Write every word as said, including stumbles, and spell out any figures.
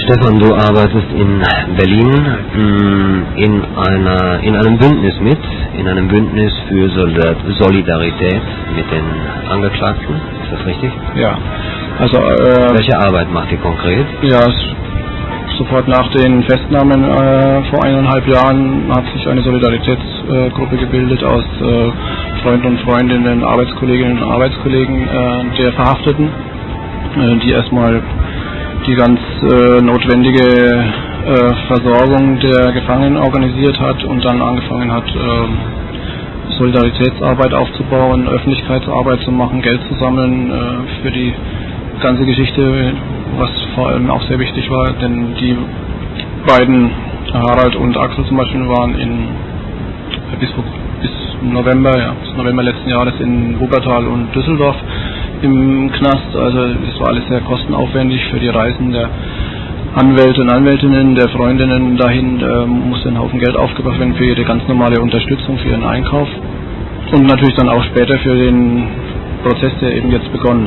Stefan, du arbeitest in Berlin mh, in einer in einem Bündnis mit, in einem Bündnis für Solidarität mit den Angeklagten, ist das richtig? Ja. Also äh, welche Arbeit macht ihr konkret? Ja, sofort nach den Festnahmen äh, vor eineinhalb Jahren hat sich eine Solidaritätsgruppe äh, gebildet aus äh, Freunden und Freundinnen, Arbeitskolleginnen und Arbeitskollegen äh, der Verhafteten, äh, die erstmal die ganz äh, notwendige äh, Versorgung der Gefangenen organisiert hat und dann angefangen hat, äh, Solidaritätsarbeit aufzubauen, Öffentlichkeitsarbeit zu machen, Geld zu sammeln äh, für die ganze Geschichte, was vor allem auch sehr wichtig war, denn die beiden, Harald und Axel zum Beispiel, waren in bis, bis November, ja, bis November letzten Jahres in Wuppertal und Düsseldorf im Knast. Also das war alles sehr kostenaufwendig für die Reisen der Anwälte und Anwältinnen, der Freundinnen dahin, äh, musste ein Haufen Geld aufgebracht werden für ihre ganz normale Unterstützung, für ihren Einkauf und natürlich dann auch später für den Prozess, der eben jetzt begonnen